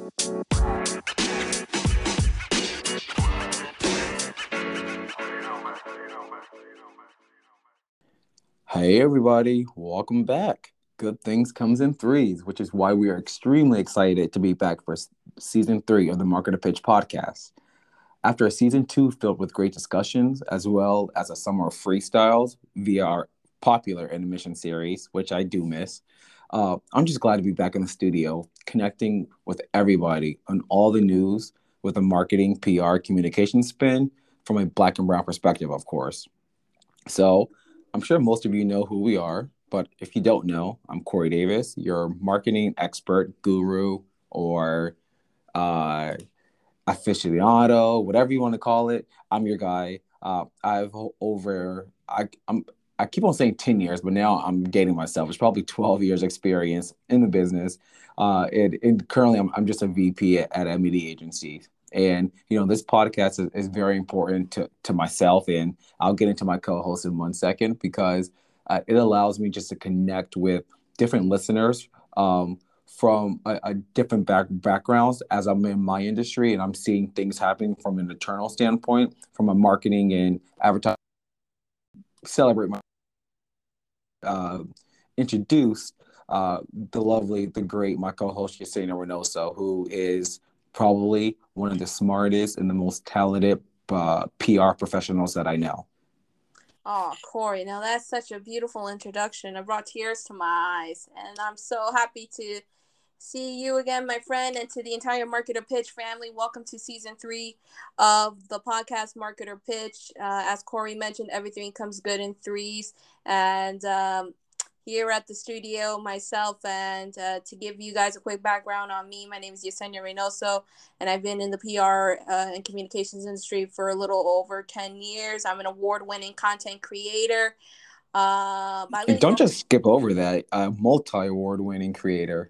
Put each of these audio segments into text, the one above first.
Hey everybody, welcome back. Good things comes in threes, which is why we are extremely excited to be back for season 3 of the Marketer Pitch podcast. After a season 2 filled with great discussions, as well as a summer of freestyles via our popular intermission series, which I do miss, I'm just glad to be back in the studio, connecting with everybody on all the news with a marketing, PR, communication spin from a black and brown perspective, of course. So I'm sure most of you know who we are, but if you don't know, I'm Corey Davis, your marketing expert, guru, or uh, aficionado, whatever you want to call it. I'm your guy. I keep on saying 10 years, but now I'm dating myself. It's probably 12 years experience in the business. And currently I'm just a VP at MED agency. And, this podcast is very important to myself. And I'll get into my co-host in 1 second because it allows me just to connect with different listeners from a different backgrounds as I'm in my industry and I'm seeing things happening from an internal standpoint, from a marketing and advertising. Celebrate my uh, introduced the lovely, the great, my co-host Yesenia Reynoso, who is probably one of the smartest and the most talented PR professionals that I know. Oh, Corey, now that's such a beautiful introduction. It brought tears to my eyes, and I'm so happy to see you again, my friend, and to the entire Marketer Pitch family. Welcome to season 3 of the podcast Marketer Pitch. As Corey mentioned, everything comes good in threes, and here at the studio, myself, and to give you guys a quick background on me, my name is Yesenia Reynoso, and I've been in the PR and communications industry for a little over 10 years. I'm an award-winning content creator, And don't bilingual. just skip over that multi-award winning creator.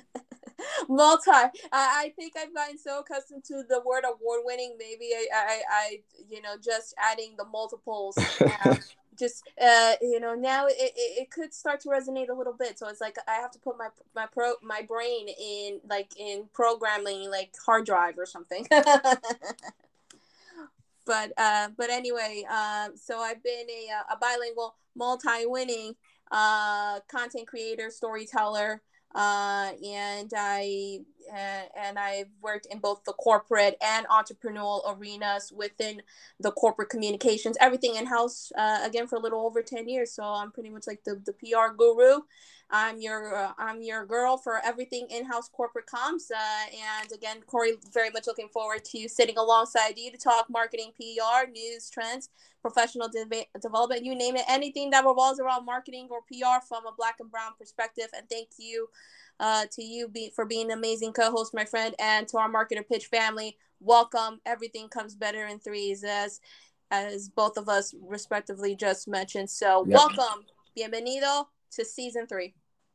I think I've gotten so accustomed to the word award winning. Maybe I just adding the multiples. Just now it could start to resonate a little bit. So it's like I have to put my brain in programming, like hard drive or something. But anyway, so I've been a bilingual, multi-winning content creator, storyteller, and I've worked in both the corporate and entrepreneurial arenas within the corporate communications, everything in house. Again, for a little over 10 years, so I'm pretty much like the PR guru. I'm your girl for everything in-house corporate comms. And again, Corey, very much looking forward to sitting alongside you to talk marketing, PR, news, trends, professional development, you name it, anything that revolves around marketing or PR from a black and brown perspective. And thank you to you for being an amazing co-host, my friend, and to our Marketer Pitch family. Welcome. Everything comes better in threes, as both of us respectively just mentioned. So Yep. welcome. Bienvenido to season 3.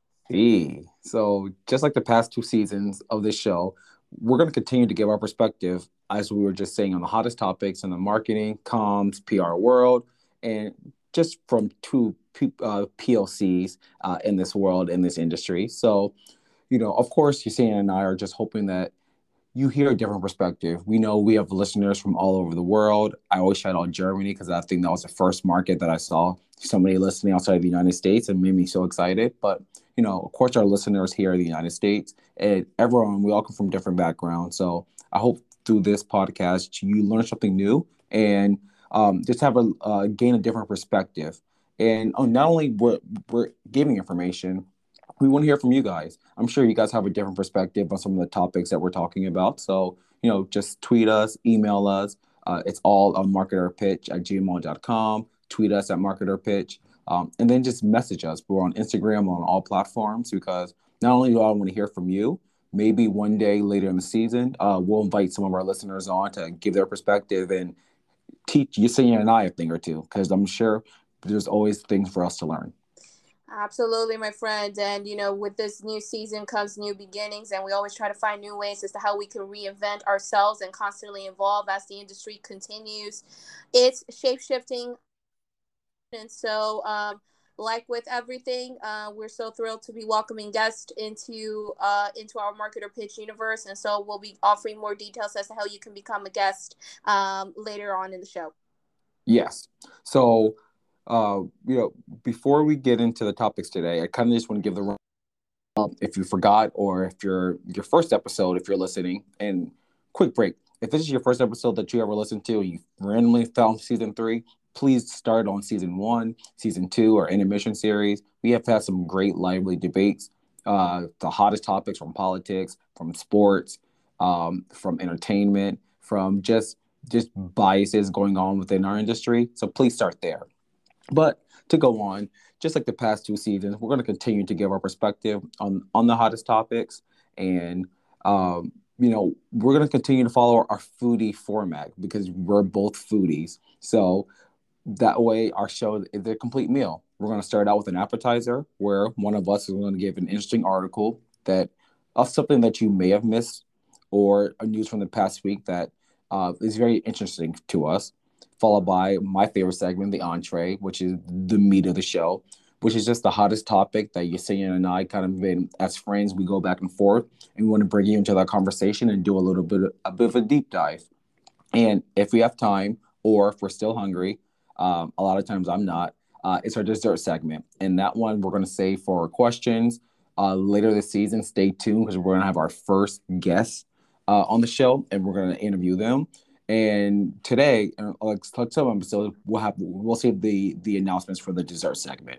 So just like the past 2 seasons of this show, we're going to continue to give our perspective, as we were just saying, on the hottest topics in the marketing, comms, PR world, and just from two PLCs in this world, in this industry. So, of course, Yesenia and I are just hoping that you hear a different perspective. We know we have listeners from all over the world. I always shout out Germany because I think that was the first market that I saw somebody listening outside of the United States and made me so excited. But, of course, our listeners here in the United States and everyone, we all come from different backgrounds. So I hope through this podcast, you learn something new and just have gain a different perspective. And not only we're giving information, we want to hear from you guys. I'm sure you guys have a different perspective on some of the topics that we're talking about. So, just tweet us, email us. It's all on marketerpitch@gmail.com. Tweet us at marketerpitch. And then just message us. We're on Instagram, on all platforms, because not only do I want to hear from you, maybe one day later in the season, we'll invite some of our listeners on to give their perspective and teach Yesenia and I a thing or two, because I'm sure there's always things for us to learn. Absolutely, my friend. And, with this new season comes new beginnings, and we always try to find new ways as to how we can reinvent ourselves and constantly evolve as the industry continues. It's shape-shifting. And so like with everything, we're so thrilled to be welcoming guests into our marketer pitch universe, and so we'll be offering more details as to how you can become a guest later on in the show. Yes. So, before we get into the topics today, I kind of just want to give the if you forgot, or if you're your first episode, if you're listening, and quick break. If this is your first episode that you ever listened to, and you randomly found season 3, please start on season 1, season 2, or intermission series. We have had some great lively debates. The hottest topics from politics, from sports, from entertainment, from just biases going on within our industry. So please start there. But to go on, just like the past 2 seasons, we're going to continue to give our perspective on the hottest topics, and we're going to continue to follow our foodie format because we're both foodies. So that way, our show is a complete meal. We're going to start out with an appetizer, where one of us is going to give an interesting article that of something that you may have missed, or a news from the past week that is very interesting to us, followed by my favorite segment, the entree, which is the meat of the show, which is just the hottest topic that Yesenia and I kind of been as friends. We go back and forth, and we want to bring you into that conversation and do a bit of a deep dive. And if we have time, or if we're still hungry, a lot of times I'm not. It's our dessert segment, and that one we're going to save for questions later this season. Stay tuned because we're going to have our first guest on the show, and we're going to interview them. And today, like some episodes, we'll save the announcements for the dessert segment.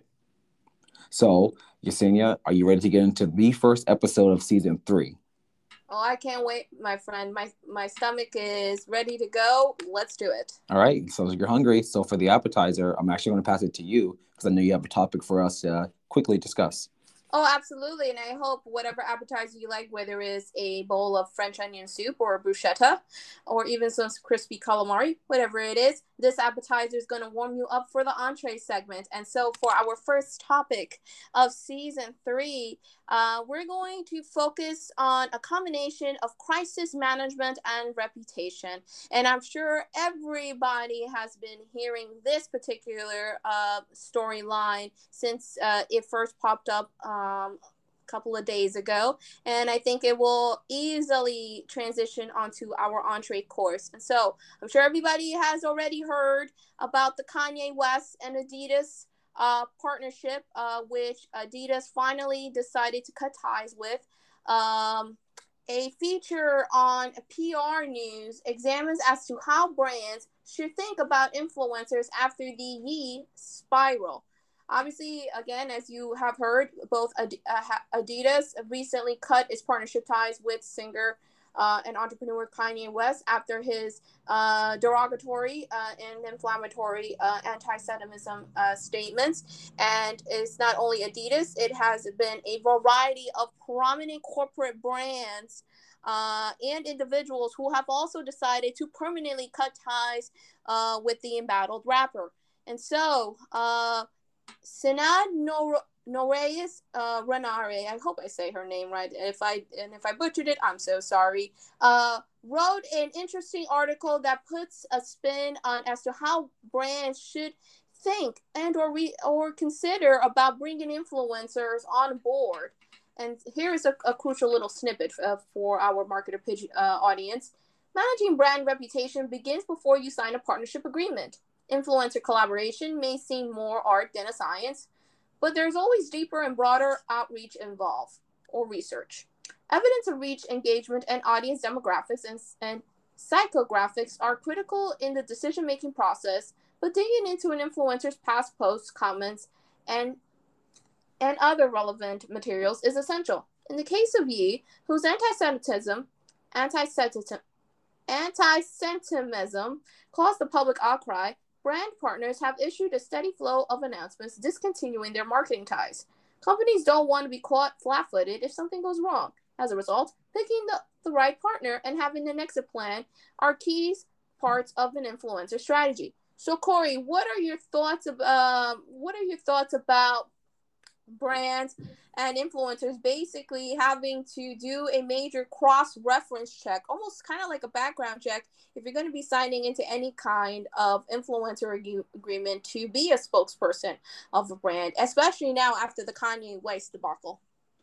So, Yesenia, are you ready to get into the first episode of season 3? Oh, I can't wait, my friend. My stomach is ready to go. Let's do it. All right. So you're hungry. So for the appetizer, I'm actually going to pass it to you because I know you have a topic for us to quickly discuss. Oh, absolutely. And I hope whatever appetizer you like, whether it's a bowl of French onion soup or a bruschetta, or even some crispy calamari, whatever it is, this appetizer is going to warm you up for the entree segment. And so for our first topic of season 3, we're going to focus on a combination of crisis management and reputation. And I'm sure everybody has been hearing this particular storyline since it first popped up couple of days ago, and I think it will easily transition onto our entree course. And so I'm sure everybody has already heard about the Kanye West and Adidas partnership, which Adidas finally decided to cut ties with. A feature on PR News examines as to how brands should think about influencers after the Yee spiral. Obviously, again, as you have heard, both Adidas recently cut its partnership ties with singer and entrepreneur Kanye West after his derogatory and inflammatory anti-Semitism statements. And it's not only Adidas, it has been a variety of prominent corporate brands and individuals who have also decided to permanently cut ties with the embattled rapper. And so, Sinad Noreis Renare, I hope I say her name right. If I butchered it, I'm so sorry. Wrote an interesting article that puts a spin on as to how brands should think and or consider about bringing influencers on board. And here is a crucial little snippet for our marketer pitch audience. Managing brand reputation begins before you sign a partnership agreement. Influencer collaboration may seem more art than a science, but there's always deeper and broader outreach involved, or research. Evidence of reach, engagement, and audience demographics and psychographics are critical in the decision-making process, but digging into an influencer's past posts, comments, and other relevant materials is essential. In the case of Yee, whose anti-Semitism caused the public outcry, brand partners have issued a steady flow of announcements discontinuing their marketing ties. Companies don't want to be caught flat-footed if something goes wrong. As a result, picking the right partner and having an exit plan are key parts of an influencer strategy. So, Corey, what are your thoughts about brands and influencers basically having to do a major cross-reference check, almost kind of like a background check, if you're going to be signing into any kind of influencer agreement to be a spokesperson of a brand, especially now after the Kanye West debacle.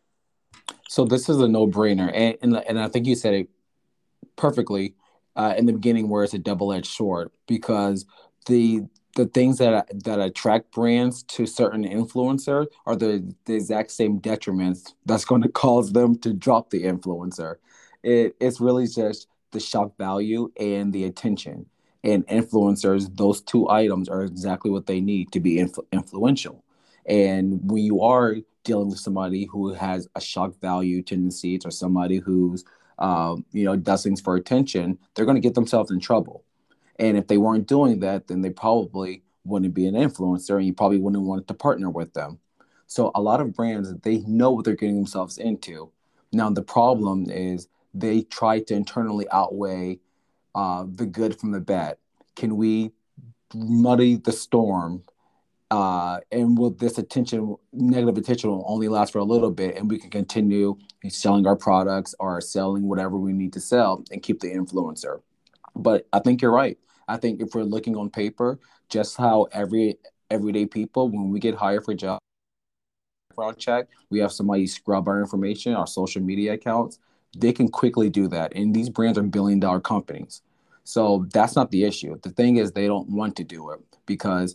So this is a no-brainer, and I think you said it perfectly in the beginning, where it's a double-edged sword, because the the things that attract brands to certain influencer are the exact same detriments that's going to cause them to drop the influencer. It's really just the shock value and the attention. And influencers, those two items are exactly what they need to be influential. And when you are dealing with somebody who has a shock value tendencies, or somebody who's does things for attention, they're going to get themselves in trouble. And if they weren't doing that, then they probably wouldn't be an influencer, and you probably wouldn't want to partner with them. So a lot of brands, they know what they're getting themselves into. Now the problem is they try to internally outweigh the good from the bad. Can we muddy the storm? And will this negative attention will only last for a little bit, and we can continue selling our products or selling whatever we need to sell and keep the influencer. But I think you're right. I think if we're looking on paper, just how everyday people, when we get hired for job background check, we have somebody scrub our information, our social media accounts, they can quickly do that. And these brands are billion-dollar companies. So that's not the issue. The thing is, they don't want to do it because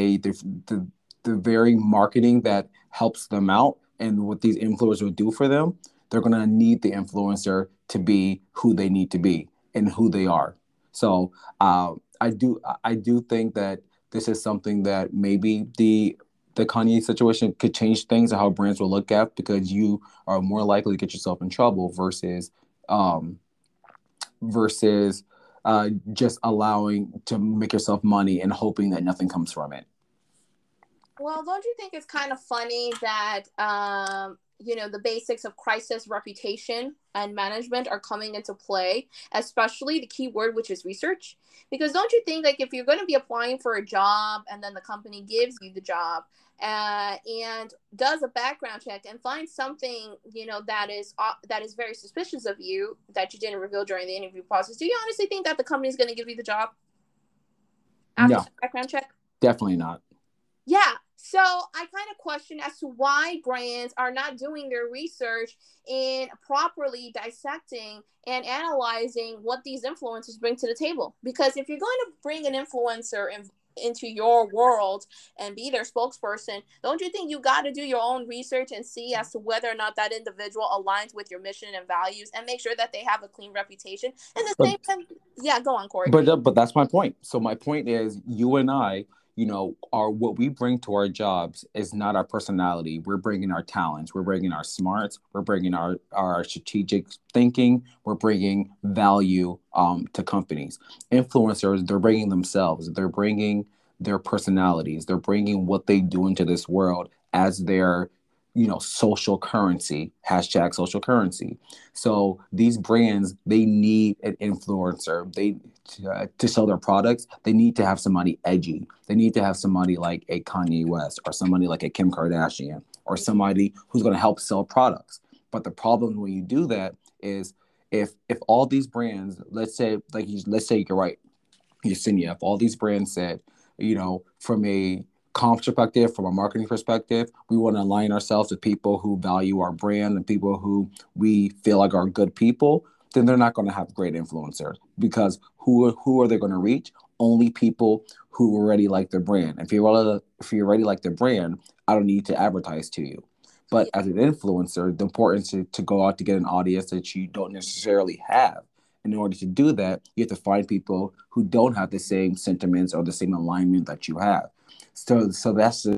the very marketing that helps them out and what these influencers would do for them, they're going to need the influencer to be who they need to be and who they are. So I do think that this is something that maybe the Kanye situation could change things and how brands will look at, because you are more likely to get yourself in trouble um, versus just allowing to make yourself money and hoping that nothing comes from it. Well, don't you think it's kind of funny that the basics of crisis reputation and management are coming into play, especially the key word, which is research? Because don't you think, like, if you're going to be applying for a job and then the company gives you the job and does a background check and finds something that is very suspicious of you that you didn't reveal during the interview process, do you honestly think that the company is going to give you the job after No, the background check? definitely not. Yeah. So I kind of question as to why brands are not doing their research in properly dissecting and analyzing what these influencers bring to the table. Because if you're going to bring an influencer into your world and be their spokesperson, don't you think you got to do your own research and see as to whether or not that individual aligns with your mission and values, and make sure that they have a clean reputation? And the But same time, yeah, go on, Corey. but that's my point. So my point is, you and I, are what we bring to our jobs is not our personality. We're bringing our talents. We're bringing our smarts. We're bringing our strategic thinking. We're bringing value to companies. Influencers, they're bringing themselves. They're bringing their personalities. They're bringing what they do into this world as their social currency, hashtag social currency. So these brands, they need an influencer. To sell their products, they need to have somebody edgy. They need to have somebody like a Kanye West, or somebody like a Kim Kardashian, or somebody who's going to help sell products. But the problem when you do that is, if all these brands, let's say you're right, Yesenia, if all these brands said, from a comp perspective, from a marketing perspective, we want to align ourselves with people who value our brand and people who we feel like are good people, then they're not going to have great influencers, because who are they going to reach? Only people who already like their brand. If you already like their brand, I don't need to advertise to you. But as an influencer, the importance to go out to get an audience that you don't necessarily have. In order to do that, you have to find people who don't have the same sentiments or the same alignment that you have. So that's the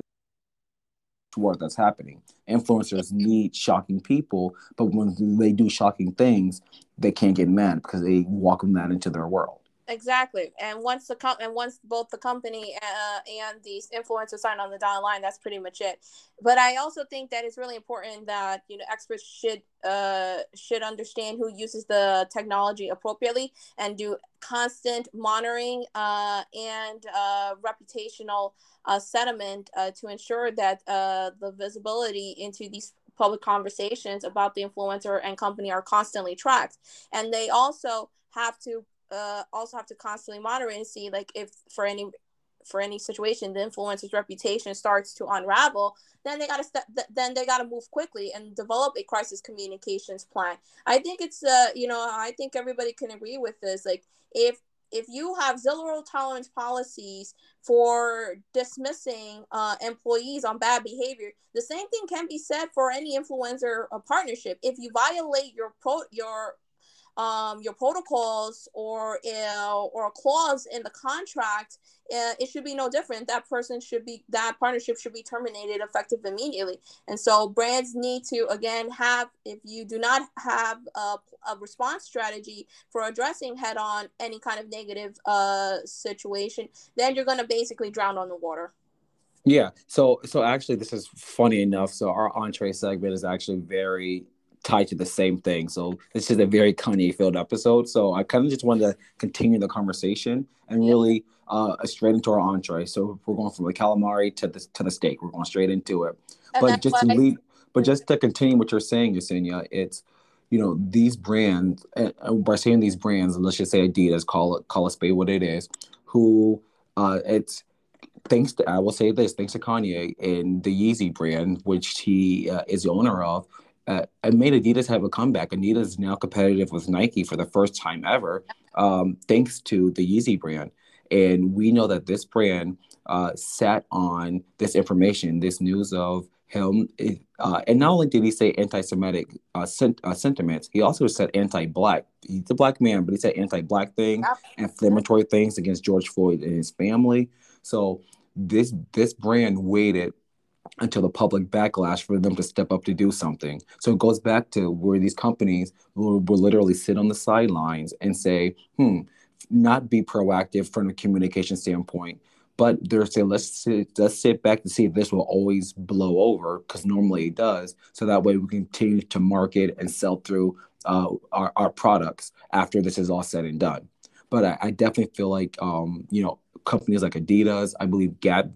work that's happening. Influencers need shocking people, but when they do shocking things, they can't get mad because they welcome that into their world. Exactly, and once both the company and these influencers sign on the dotted line, that's pretty much it. But I also think that it's really important that experts should understand who uses the technology appropriately and do constant monitoring and reputational settlement to ensure that the visibility into these public conversations about the influencer and company are constantly tracked, and they also have to constantly monitor and see, like, if for any situation the influencer's reputation starts to unravel, then they got to move quickly and develop a crisis communications plan. I think I think everybody can agree with this. Like, if you have zero tolerance policies for dismissing employees on bad behavior, the same thing can be said for any influencer partnership. If you violate your protocols or a clause in the contract, it should be no different. That partnership should be terminated effective immediately. And so brands need to, again, if you do not have a response strategy for addressing head on any kind of negative situation, then you're going to basically drown on the water. Yeah. So actually, this is funny enough. So our entree segment is actually very tied to the same thing. So this is a very Kanye filled episode. So I kind of just wanted to continue the conversation and Yep. really straight into our entree. So we're going from the calamari to the steak. We're going straight into it. And But that's just what to I lead, but just to continue what you're saying, Yesenia, it's these brands. And by saying these brands, let's just say Adidas, call a spade what it is. Who it's thanks to I will say this, thanks to Kanye and the Yeezy brand, which he is the owner of, it made Adidas have a comeback. Adidas is now competitive with Nike for the first time ever, thanks to the Yeezy brand. And we know that this brand sat on this information, this news of him. And not only did he say anti-Semitic sentiments, he also said anti-black. He's a black man, but he said anti-black things, Yep. inflammatory things against George Floyd and his family. So this brand waited until the public backlash for them to step up to do something. So it goes back to where these companies will literally sit on the sidelines and say, not be proactive from a communication standpoint, but they're saying let's sit back to see if this will always blow over, because normally it does. So that way we continue to market and sell through our products after this is all said and done. But I definitely feel like companies like Adidas, I believe Gap,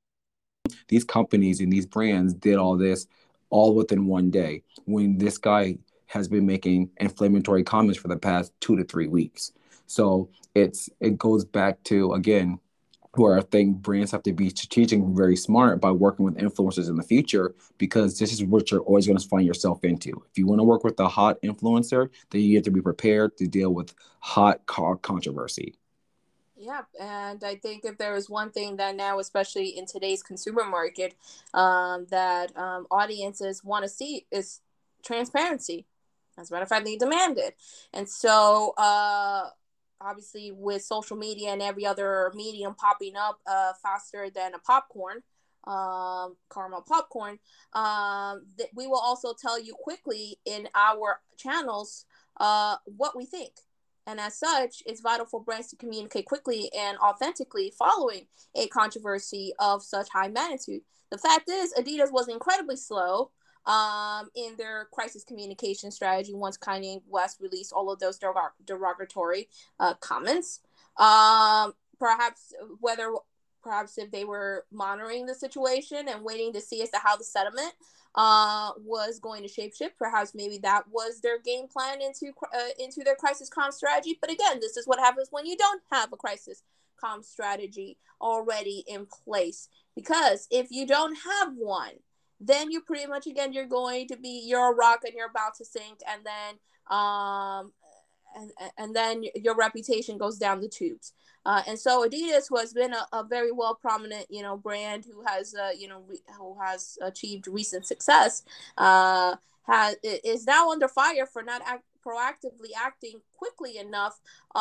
these companies and these brands did all this all within one day, when this guy has been making inflammatory comments for the past 2 to 3 weeks. So it goes back to, again, where I think brands have to be strategic and very smart by working with influencers in the future, because this is what you're always going to find yourself into. If you want to work with a hot influencer, then you have to be prepared to deal with hot controversy. Yeah, and I think if there is one thing that now, especially in today's consumer market, that audiences want to see is transparency. As a matter of fact, they demand it. And so, obviously, with social media and every other medium popping up faster than a popcorn, caramel popcorn, we will also tell you quickly in our channels what we think. And as such, it's vital for brands to communicate quickly and authentically following a controversy of such high magnitude. The fact is, Adidas was incredibly slow in their crisis communication strategy once Kanye West released all of those derogatory comments. Perhaps whether perhaps if they were monitoring the situation and waiting to see as to how the settlement was going to shapeshift. Perhaps maybe that was their game plan into their crisis comm strategy. But again, this is what happens when you don't have a crisis comm strategy already in place. Because if you don't have one, then you pretty much, again, you're a rock and you're about to sink, and then your reputation goes down the tubes. And so Adidas, who has been a very well prominent, brand who has, who has achieved recent success, is now under fire for not proactively acting quickly enough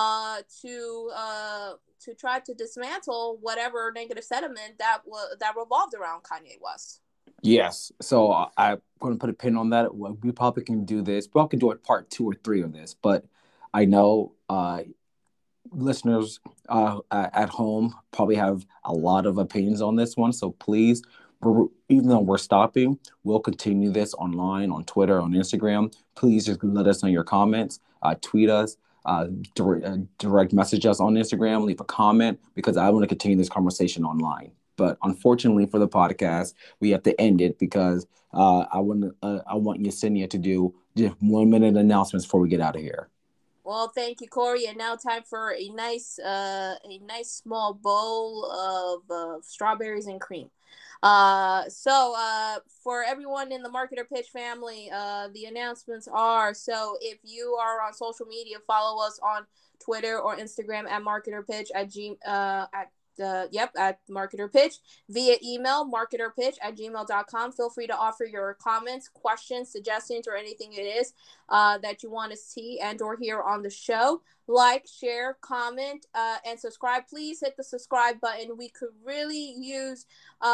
to try to dismantle whatever negative sentiment that revolved around Kanye West. Yes. So I'm going to put a pin on that. We probably can do this. We can do it part 2 or 3 of this. But I know listeners at home probably have a lot of opinions on this one. So please, even though we're stopping, we'll continue this online on Twitter, on Instagram. Please just let us know your comments, tweet us, direct message us on Instagram, leave a comment, because I want to continue this conversation online. But unfortunately for the podcast, we have to end it because I want Yesenia to do just 1 minute announcements before we get out of here. Well, thank you, Corey. And now time for a nice small bowl of strawberries and cream. For everyone in the Marketer Pitch family, the announcements are, so if you are on social media, follow us on Twitter or Instagram at Marketer Pitch at Marketer Pitch, via email marketerpitch@gmail.com. Feel free to offer your comments, questions, suggestions, or anything it is that you want to see and or hear on the show. Like, share, comment, and subscribe. Please hit the subscribe button. We could really use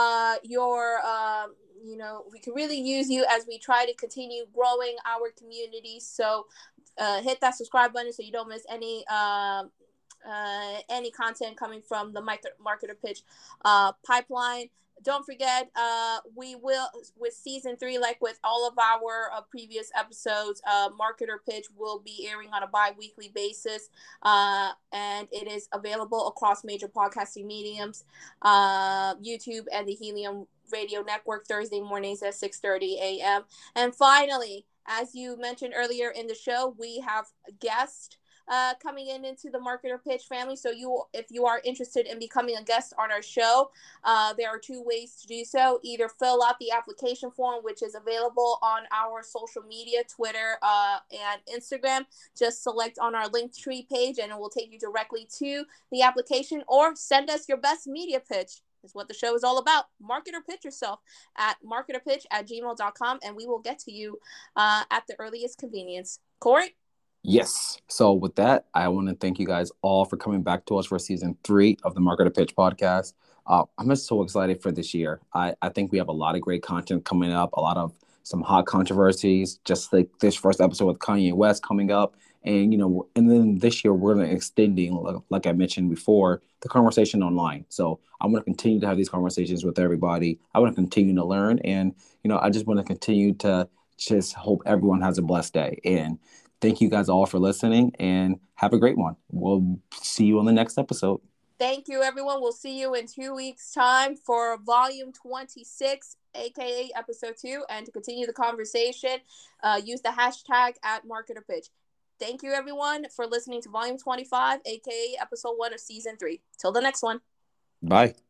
we could really use you as we try to continue growing our community. So hit that subscribe button so you don't miss any content coming from the Marketer Pitch pipeline. Don't forget, we will, with season 3, like with all of our previous episodes, Marketer Pitch will be airing on a bi-weekly basis, and it is available across major podcasting mediums, YouTube and the Helium Radio Network, Thursday mornings at 6:30 a.m. And finally, as you mentioned earlier in the show, we have a guest coming into the Marketer Pitch family. So if you are interested in becoming a guest on our show, there are 2 ways to do so. Either fill out the application form, which is available on our social media, Twitter and Instagram. Just select on our Linktree page and it will take you directly to the application, or send us your best media pitch. Is what the show is all about. Marketer Pitch yourself at marketerpitch@gmail.com, and we will get to you at the earliest convenience. Corey? Yes. So with that, I want to thank you guys all for coming back to us for season 3 of the Marketer Pitch podcast. I'm just so excited for this year. I think we have a lot of great content coming up, a lot of some hot controversies, just like this first episode with Kanye West coming up. And, and then this year we're going to extending, like I mentioned before, the conversation online. So I'm going to continue to have these conversations with everybody. I want to continue to learn. And, I just want to continue to just hope everyone has a blessed day. And thank you guys all for listening, and have a great one. We'll see you on the next episode. Thank you, everyone. We'll see you in 2 weeks' time for volume 26, aka episode 2. And to continue the conversation, use the hashtag at Marketer Pitch. Thank you, everyone, for listening to volume 25, aka episode 1 of season 3. Till the next one. Bye.